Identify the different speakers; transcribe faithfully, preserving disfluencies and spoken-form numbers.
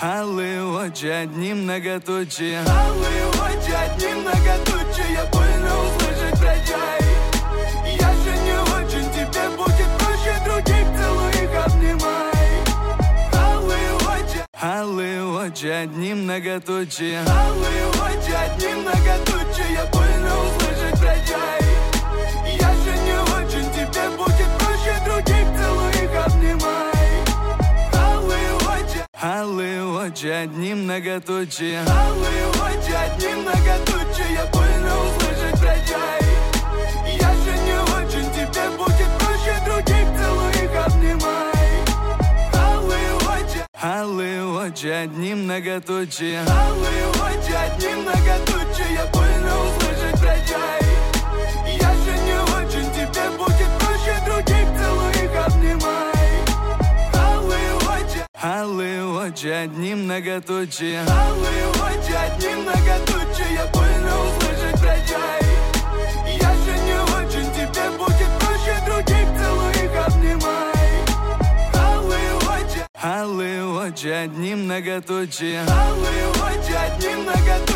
Speaker 1: Алые очи, одни многоточие. Алые очи, одни многоточие. Больно услышать, прощай. Я же не очень, тебе будет проще других. Целуй их, обнимай. Алые очи, алые очи, одни многоточие. Алые очи, одни многоточие. Больно услышать, прощай. Я же не очень, тебе будет проще других. Целуй их, обнимай. Алые очи, одни многоточие. Алые очи, одни многоточие. Больно услышать, прощай. Я же не очень, тебе будет проще других. Целуй их, обнимай. Алые очи, алые очи, одни многоточие. Алые очи, одни многоточие. Больно услышать, прощай. Я же не очень, тебе будет проще других. Целуй их, обнимай. Алые очи, одни многоточие. Алые очи, одни многоточие. Больно услышать, прощай. Я же не очень, тебе будет проще других. Целуй их, обнимай. Алые очи, алые очи, одни многоточие. Алые очи, одни многоточие.